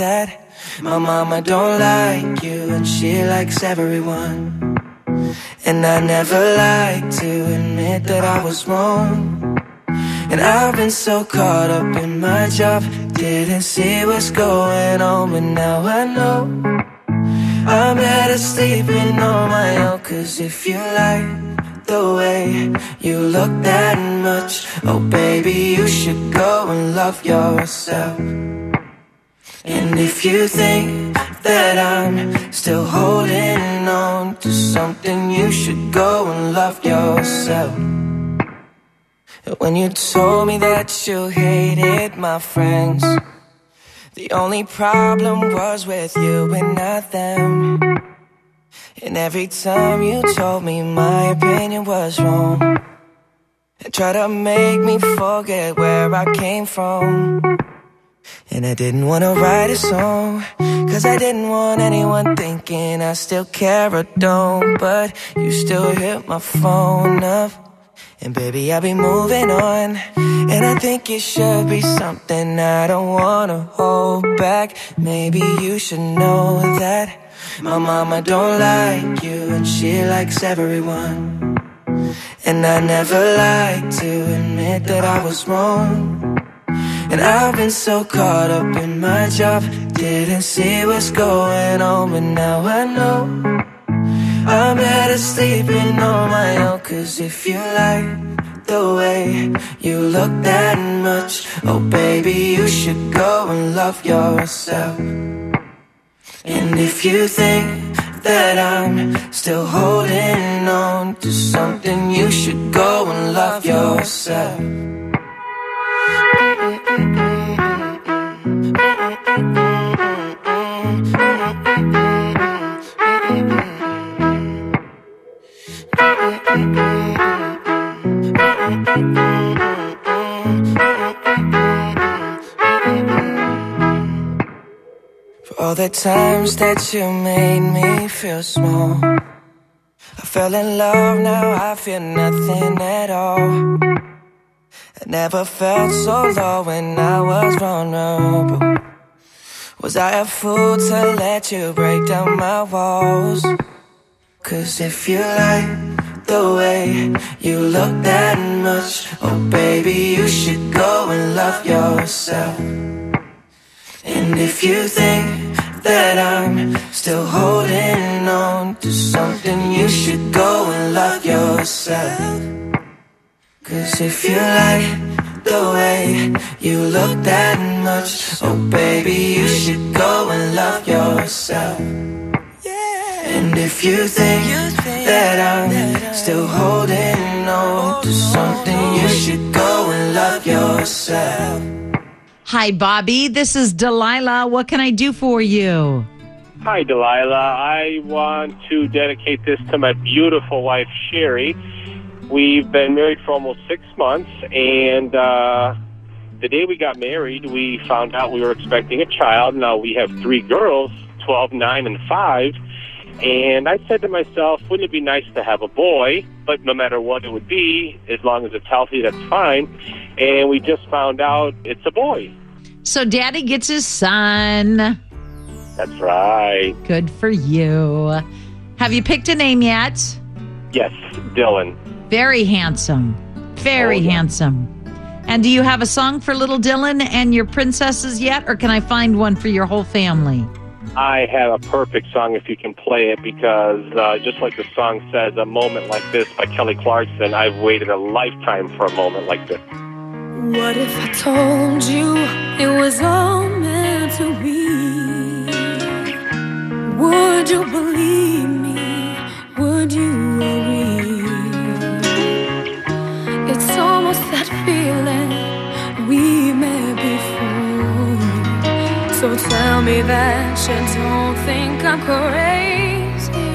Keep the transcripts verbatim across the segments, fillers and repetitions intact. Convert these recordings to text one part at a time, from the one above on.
that my mama don't like you and she likes everyone. And I never like to admit that I was wrong. And I've been so caught up in my job, didn't see what's going on, but now I know I'm better sleeping on my own. Cause if you like the way you look that much, oh baby, you should go and love yourself. And if you think that I'm still holding on to something, you should go and love yourself. When you told me that you hated my friends, the only problem was with you and not them. And every time you told me my opinion was wrong, and tried to make me forget where I came from. And I didn't want to write a song, cause I didn't want anyone thinking I still care or don't. But you still hit my phone up, and baby, I'll be moving on. And I think it should be something I don't wanna hold back. Maybe you should know that my mama don't like you and she likes everyone. And I never like to admit that I was wrong. And I've been so caught up in my job, didn't see what's going on, but now I know I'm better sleeping on my own. Cause if you like the way you look that much, oh baby, you should go and love yourself. And if you think that I'm still holding on to something, you should go and love yourself. For all the times that you made me feel small, I fell in love, now I feel nothing at all. I never felt so low when I was vulnerable. Was I a fool to let you break down my walls? Cause if you like the way you look that much, oh baby, you should go and love yourself. And if you think that I'm still holding on to something, you should go and love yourself. Cause if you like the way you look that much, oh baby, you should go and love yourself. And if you think that I'm still holding on to something, you should go and love yourself. Hi, Bobby. This is Delilah. What can I do for you? Hi, Delilah. I want to dedicate this to my beautiful wife, Sherry. We've been married for almost six months, and uh, the day we got married, we found out we were expecting a child. Now, we have three girls, twelve, nine, and five. And I said to myself, wouldn't it be nice to have a boy? But no matter what it would be, as long as it's healthy, that's fine. And we just found out it's a boy. So Daddy gets his son. That's right. Good for you. Have you picked a name yet? Yes, Dylan. Very handsome. Very oh, yeah. handsome. And do you have a song for little Dylan and your princesses yet? Or can I find one for your whole family? I have a perfect song if you can play it, because uh, just like the song says, a moment like this by Kelly Clarkson, I've waited a lifetime for a moment like this. What if I told you it was all meant to be? Would you believe me? Would you agree? It's almost that feeling we met before. So tell me that you don't think I'm crazy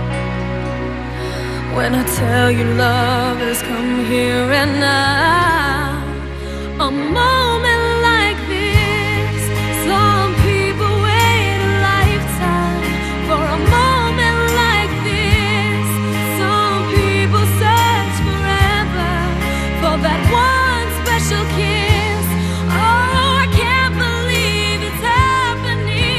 when I tell you love has come here and now. A moment like this, some people wait a lifetime for a moment like this. Some people search forever for that one special kiss. Oh, I can't believe it's happening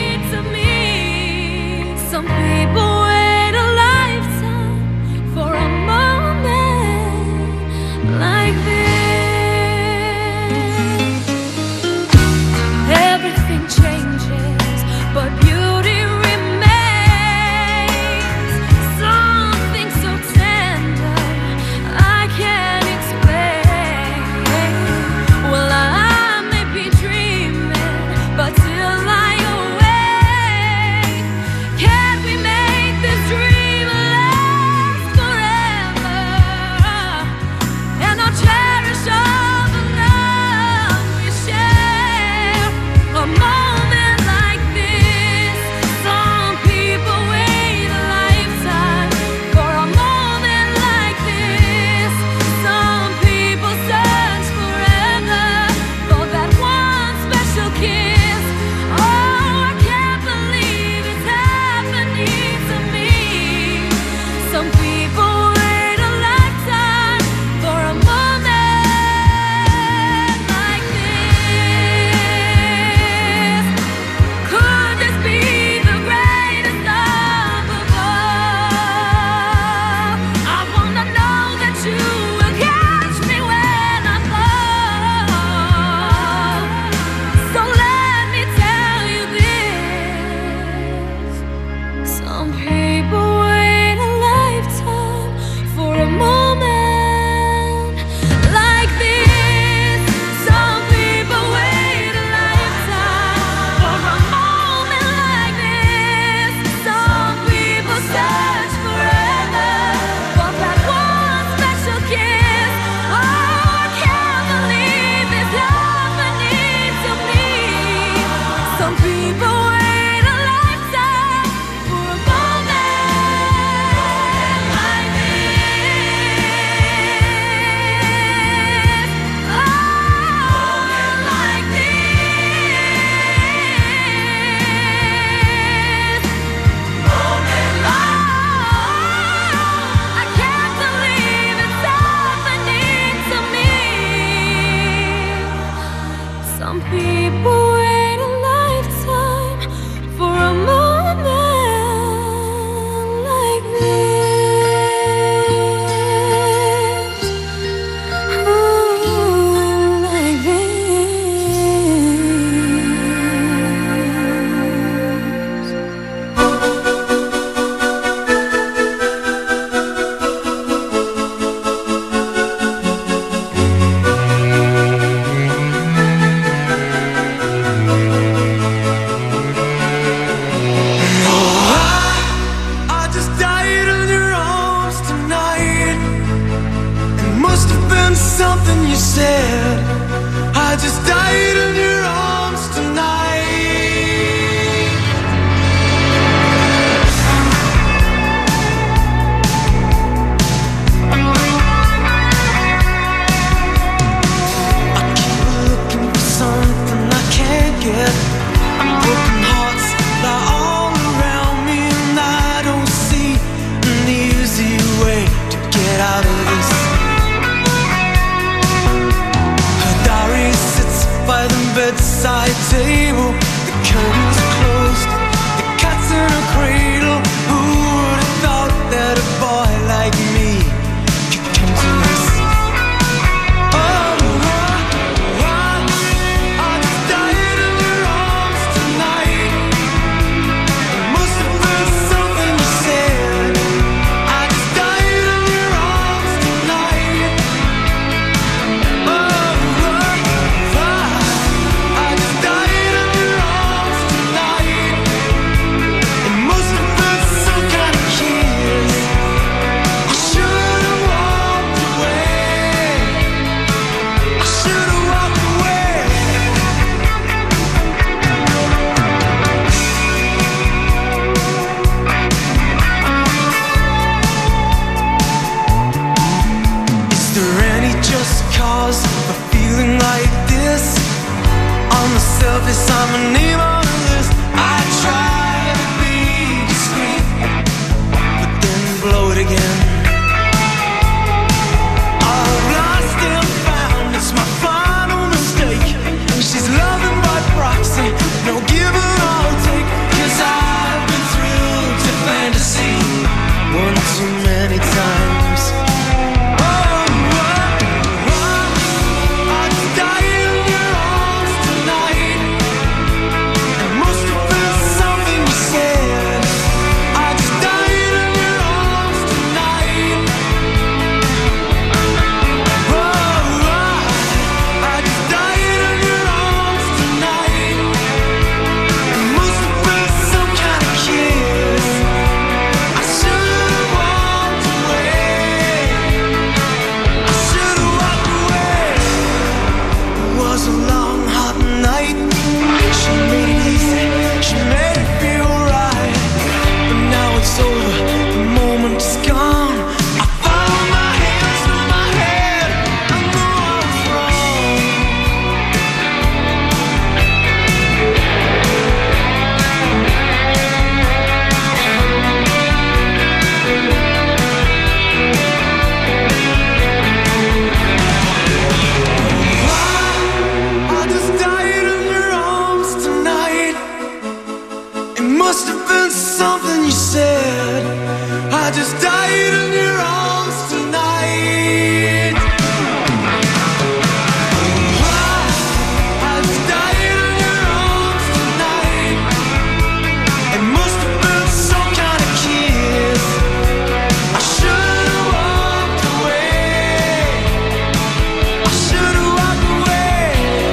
must have been something you said. I just died in your arms tonight. Why? I just died in your arms tonight. It must have been some kind of kiss. I should have walked away. I should have walked away.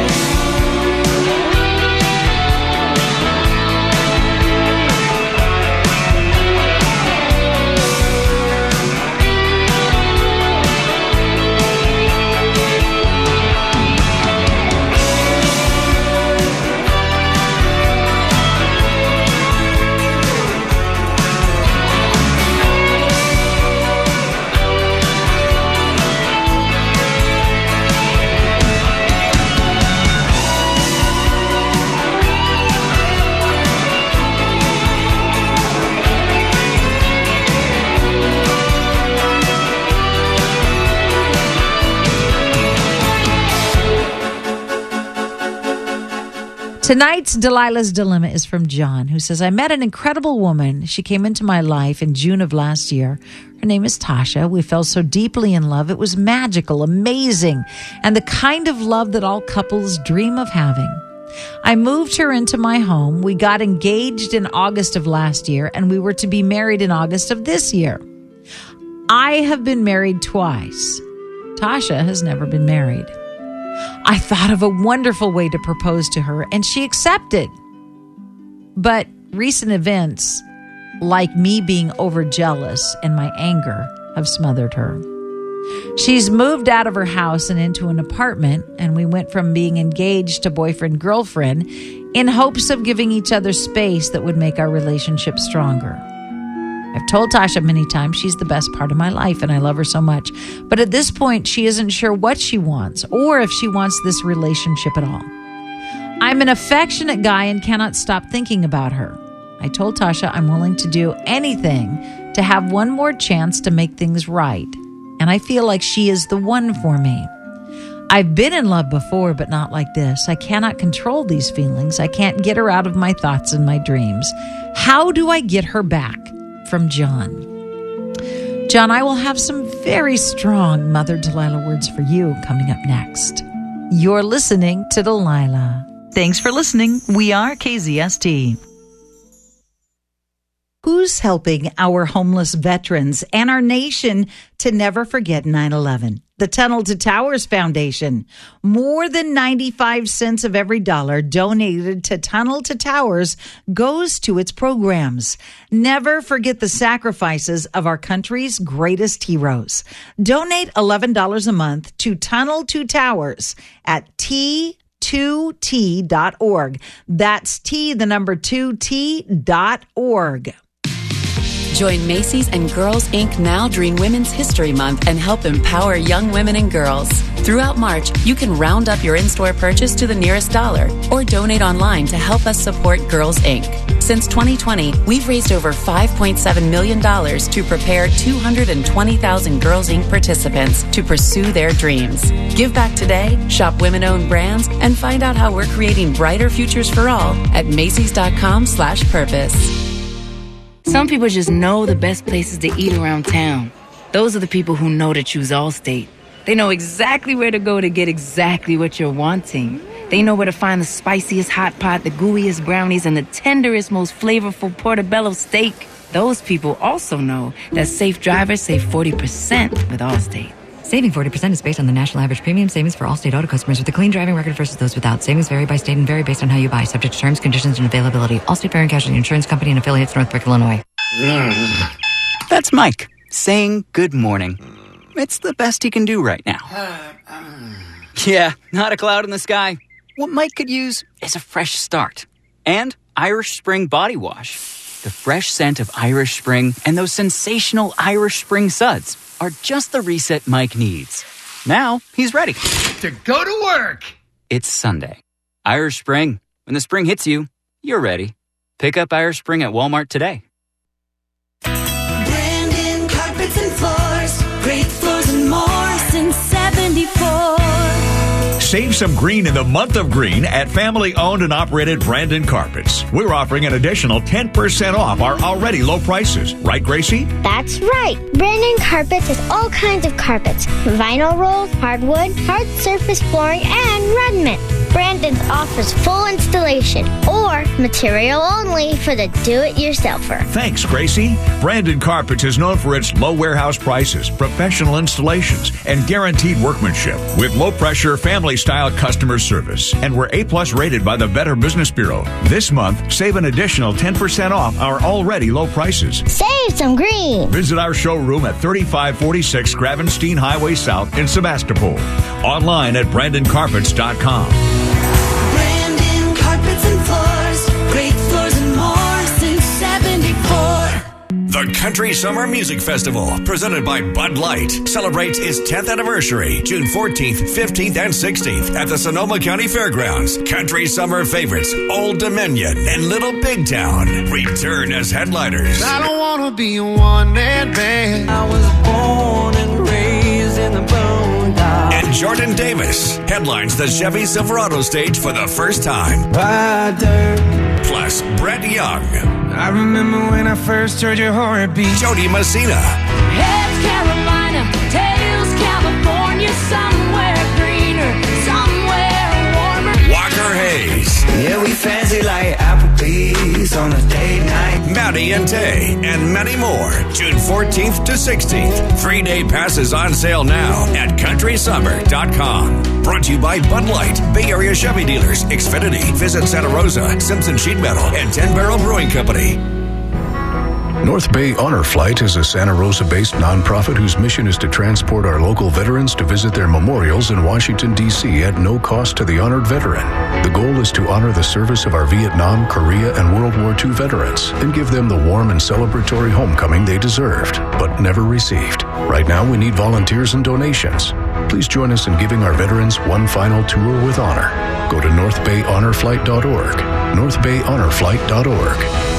Tonight's Delilah's Dilemma is from John, who says, I met an incredible woman. She came into my life in June of last year. Her name is Tasha. We fell so deeply in love. It was magical, amazing, and the kind of love that all couples dream of having. I moved her into my home. We got engaged in August of last year, and we were to be married in August of this year. I have been married twice. Tasha has never been married. I thought of a wonderful way to propose to her, and she accepted. But recent events, like me being overjealous and my anger, have smothered her. She's moved out of her house and into an apartment, and we went from being engaged to boyfriend-girlfriend in hopes of giving each other space that would make our relationship stronger. I've told Tasha many times she's the best part of my life and I love her so much. But at this point, she isn't sure what she wants or if she wants this relationship at all. I'm an affectionate guy and cannot stop thinking about her. I told Tasha I'm willing to do anything to have one more chance to make things right. And I feel like she is the one for me. I've been in love before, but not like this. I cannot control these feelings. I can't get her out of my thoughts and my dreams. How do I get her back? From John. John, I will have some very strong Mother Delilah words for you coming up next. You're listening to Delilah. Thanks for listening. We are K Z S T. Who's helping our homeless veterans and our nation to never forget nine eleven? The Tunnel to Towers Foundation. More than ninety-five cents of every dollar donated to Tunnel to Towers goes to its programs. Never forget the sacrifices of our country's greatest heroes. Donate eleven dollars a month to Tunnel to Towers at T two T dot org. That's T, the number two T dot org. Join Macy's and Girls Incorporated now during Women's History Month and help empower young women and girls. Throughout March, you can round up your in-store purchase to the nearest dollar or donate online to help us support Girls Incorporated. Since twenty twenty, we've raised over five point seven million dollars to prepare two hundred twenty thousand Girls Incorporated participants to pursue their dreams. Give back today, shop women-owned brands, and find out how we're creating brighter futures for all at Macy's.com slash purpose. Some people just know the best places to eat around town. Those are the people who know to choose Allstate. They know exactly where to go to get exactly what you're wanting. They know where to find the spiciest hot pot, the gooeyest brownies, and the tenderest, most flavorful portobello steak. Those people also know that safe drivers save forty percent with Allstate. Saving forty percent is based on the national average premium savings for Allstate auto customers with a clean driving record versus those without. Savings vary by state and vary based on how you buy, subject to terms, conditions, and availability. Allstate Fire and Casualty Insurance Company and affiliates, Northbrook, Illinois. That's Mike saying good morning. It's the best he can do right now. Yeah, not a cloud in the sky. What Mike could use is a fresh start. And Irish Spring Body Wash. The fresh scent of Irish Spring and those sensational Irish Spring suds are just the reset Mike needs. Now he's ready to go to work. It's Sunday. Irish Spring. When the spring hits you, you're ready. Pick up Irish Spring at Walmart today. Brandon Carpets and Floors, great floors and more since seventy-four. Save some green in the month of green at family-owned and operated Brandon Carpets. We're offering an additional ten percent off our already low prices. Right, Gracie? That's right. Brandon Carpets has all kinds of carpets. Vinyl rolls, hardwood, hard surface flooring, and redmint. Brandon offers full installation or material only for the do-it-yourselfer. Thanks, Gracie. Brandon Carpets is known for its low warehouse prices, professional installations, and guaranteed workmanship with low-pressure, family-style customer service. And we're A-plus rated by the Better Business Bureau. This month, save an additional ten percent off our already low prices. Save some green. Visit our showroom at thirty-five forty-six Gravenstein Highway South in Sebastopol. Online at brandon carpets dot com. Brandon Carpets and Floors. Great floors and more since seventy-four. The Country Summer Music Festival, presented by Bud Light, celebrates its tenth anniversary, June fourteenth, fifteenth, and sixteenth at the Sonoma County Fairgrounds. Country Summer favorites Old Dominion and Little Big Town return as headliners. I don't want to be a one-man band. I was born and raised in the boondocks. And Jordan Davis headlines the Chevy Silverado stage for the first time. Rider. Plus, Brett Young. I remember when I first heard your heartbeat. Jody Messina. Heads Carolina, tails California, somewhere greener, somewhere warmer. Walker Hayes. Yeah, we fancy like Applebee's on a date night. Maddie and Tay, and many more. June fourteenth to sixteenth. Three-day passes on sale now at country summer dot com. Brought to you by Bud Light, Bay Area Chevy Dealers, Xfinity, Visit Santa Rosa, Simpson Sheet Metal, and Ten Barrel Brewing Company. North Bay Honor Flight is a Santa Rosa-based nonprofit whose mission is to transport our local veterans to visit their memorials in Washington, D C at no cost to the honored veteran. The goal is to honor the service of our Vietnam, Korea, and World War Two veterans and give them the warm and celebratory homecoming they deserved, but never received. Right now, we need volunteers and donations. Please join us in giving our veterans one final tour with honor. Go to north bay honor flight dot org. north bay honor flight dot org.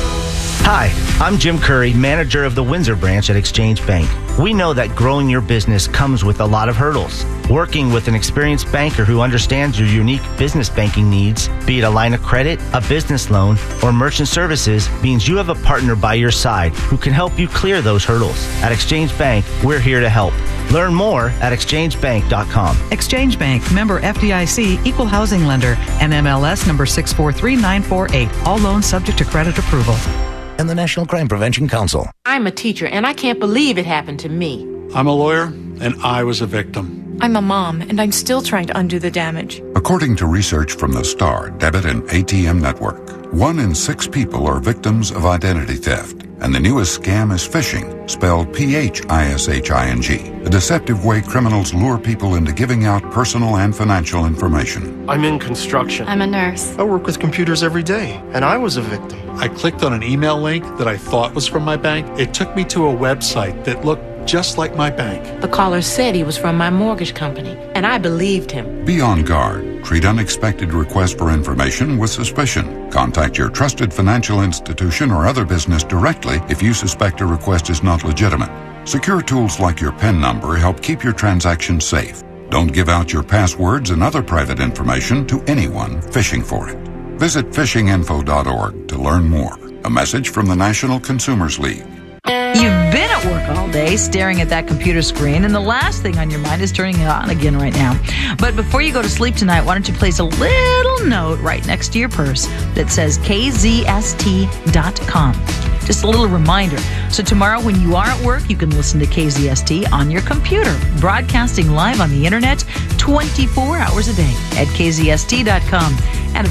Hi, I'm Jim Curry, manager of the Windsor branch at Exchange Bank. We know that growing your business comes with a lot of hurdles. Working with an experienced banker who understands your unique business banking needs, be it a line of credit, a business loan, or merchant services, means you have a partner by your side who can help you clear those hurdles. At Exchange Bank, we're here to help. Learn more at exchange bank dot com. Exchange Bank, member F D I C, equal housing lender, N M L S number six four three nine four eight. All loans subject to credit approval. And the National Crime Prevention Council. I'm a teacher, and I can't believe it happened to me. I'm a lawyer, and I was a victim. I'm a mom, and I'm still trying to undo the damage. According to research from the STAR Debit and A T M Network, one in six people are victims of identity theft. And the newest scam is phishing, spelled P H I S H I N G, a deceptive way criminals lure people into giving out personal and financial information. I'm in construction. I'm a nurse. I work with computers every day, and I was a victim. I clicked on an email link that I thought was from my bank. It took me to a website that looked just like my bank. The caller said he was from my mortgage company, and I believed him. Be on guard. Treat unexpected requests for information with suspicion. Contact your trusted financial institution or other business directly if you suspect a request is not legitimate. Secure tools like your PIN number help keep your transactions safe. Don't give out your passwords and other private information to anyone fishing for it. Visit fishing info dot org to learn more. A message from the National Consumers League. You've been at work all day staring at that computer screen, and the last thing on your mind is turning it on again right now. But before you go to sleep tonight, why don't you place a little note right next to your purse that says K Z S T dot com. Just a little reminder. So tomorrow when you are at work, you can listen to K Z S T on your computer, broadcasting live on the internet twenty-four hours a day at K Z S T dot com. And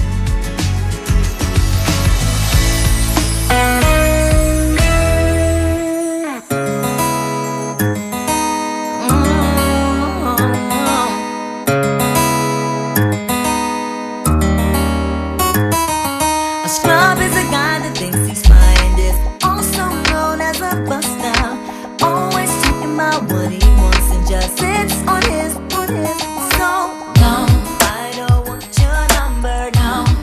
Sits on his, on his so long. I don't want your number now.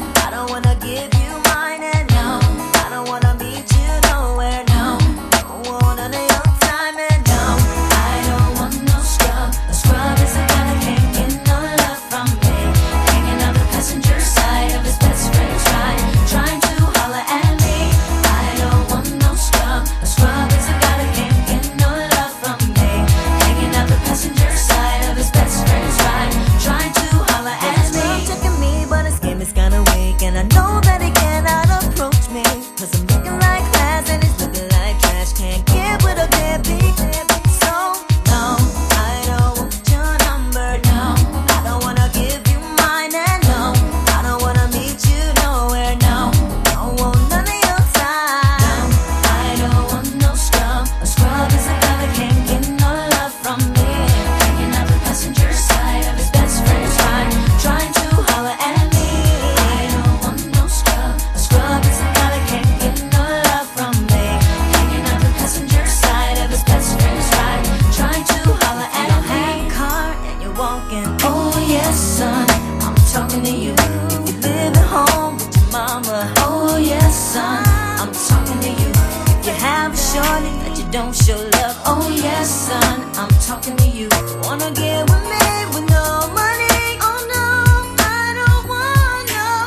don't show love. Oh yes, son, I'm talking to you. Wanna get with me with no money? Oh no, I don't want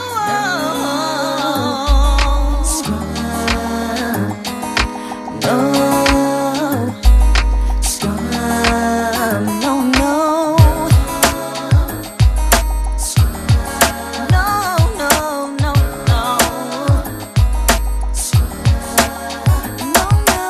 no. No, scrub, no, no. No, no, no, no. No, no.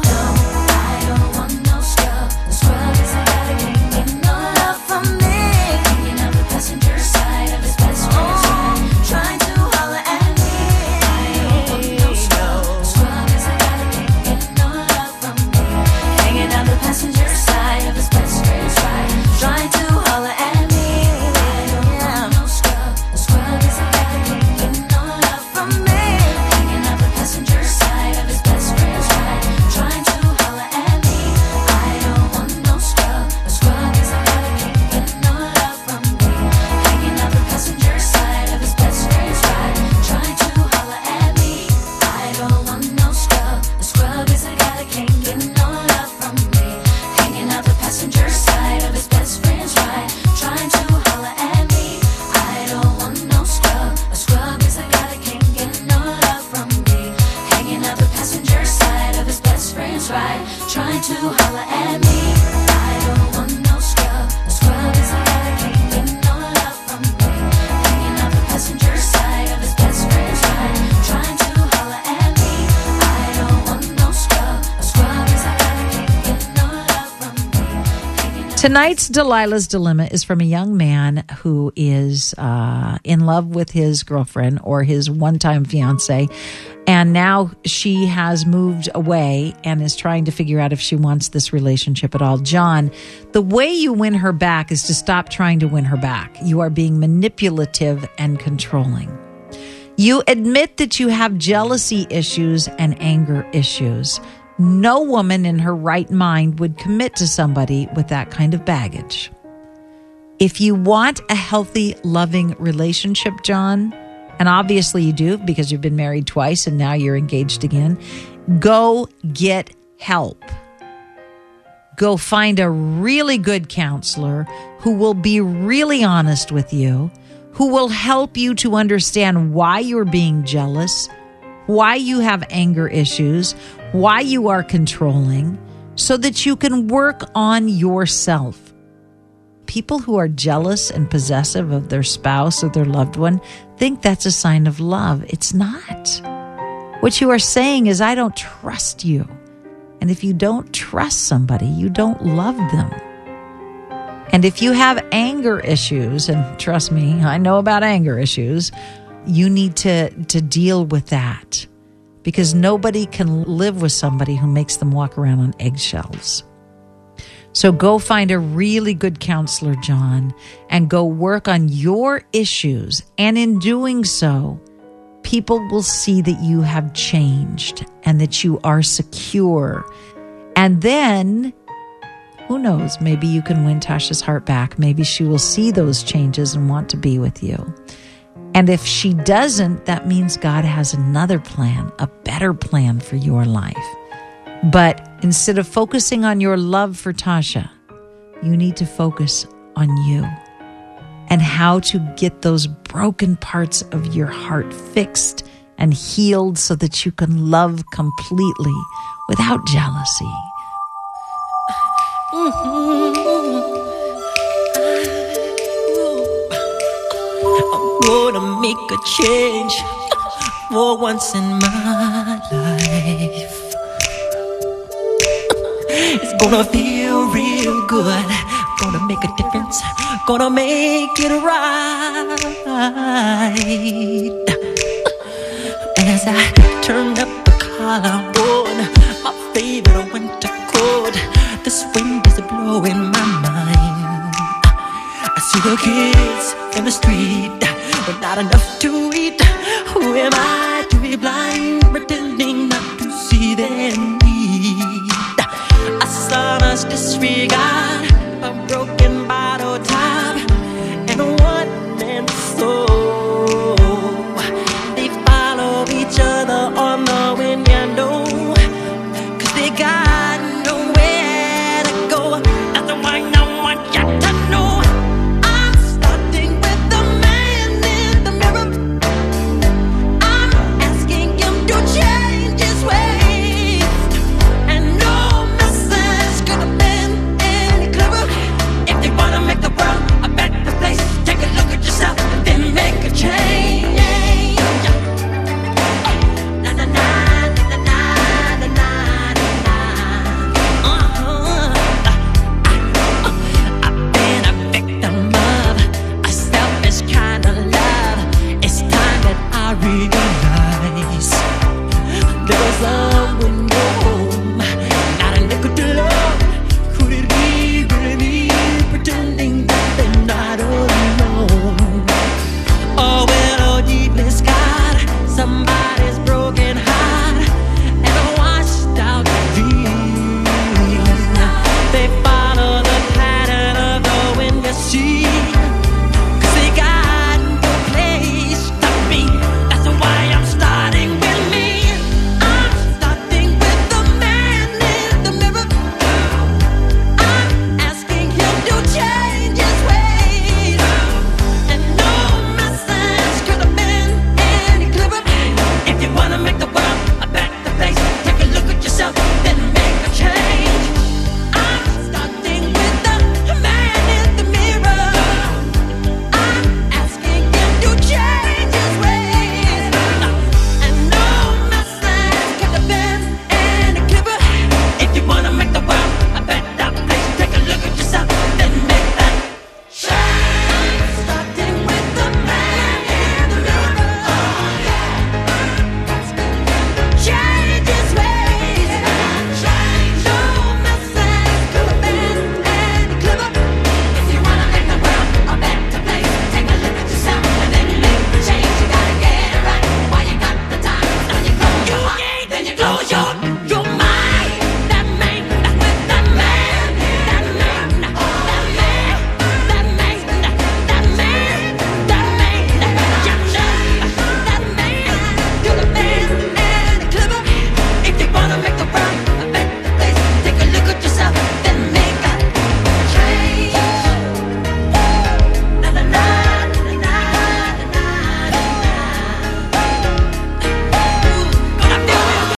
I don't want no scrub. The scrub is a guy that can't get no love from me. Hanging out the passenger side of his best friend's ride, trying to holler at me. I don't want no scrub. The scrub is a guy that can't get no love from me. Hanging out the passenger side of his best friend's ride, trying to holler at me. I don't want no scrub. The scrub is a guy that can't get no love from me. Hanging out the passenger side of his best friend's ride, trying to holler at me. I don't want no scrub. The scrub is a guy that can't get no love from me. Hanging out the passenger side of his best friend's ride, trying to holler at me. I don't want no scrub. The scrub is a guy that can't get no love from me. Hanging out the passenger side of his best friend's ride, trying to holler at me. I don't want no scrub. A scrub is a guy that can't get no love from me. Hanging out the passenger side of his best friend's ride, trying to holler at me. I don't want no scrub. A scrub is a guy that can't get no love from me. Hanging out the passenger side of his best friend's ride, trying to holler at me. I don't want no scrub. A scrub is a guy that can't get no love from me. Hanging out Tonight's Delilah's Dilemma is from a young man who is uh, in love with his girlfriend or his one-time fiance, and now she has moved away and is trying to figure out if she wants this relationship at all. John, the way you win her back is to stop trying to win her back. You are being manipulative and controlling. You admit that you have jealousy issues and anger issues. No woman in her right mind would commit to somebody with that kind of baggage. If you want a healthy, loving relationship, John, and obviously you do because you've been married twice and now you're engaged again, go get help. Go find a really good counselor who will be really honest with you, who will help you to understand why you're being jealous, why you have anger issues, why you are controlling, so that you can work on yourself. People who are jealous and possessive of their spouse or their loved one think that's a sign of love. It's not. What you are saying is, I don't trust you. And if you don't trust somebody, you don't love them. And if you have anger issues, and trust me, I know about anger issues, you need to, to deal with that. Because nobody can live with somebody who makes them walk around on eggshells. So go find a really good counselor, John, and go work on your issues. And in doing so, people will see that you have changed and that you are secure. And then, who knows, maybe you can win Tasha's heart back. Maybe she will see those changes and want to be with you. And if she doesn't, that means God has another plan, a better plan for your life. But instead of focusing on your love for Tasha, you need to focus on you and how to get those broken parts of your heart fixed and healed so that you can love completely without jealousy. I'm gonna make a change for once in my life. It's gonna feel real good. Gonna make a difference. Gonna make it right. As I turn up the collar on my favorite winter coat, this wind is blowing my mind. I see the kids in the street, but not enough to eat. Who am I to be blind, pretending not to see their need? A son us disregard.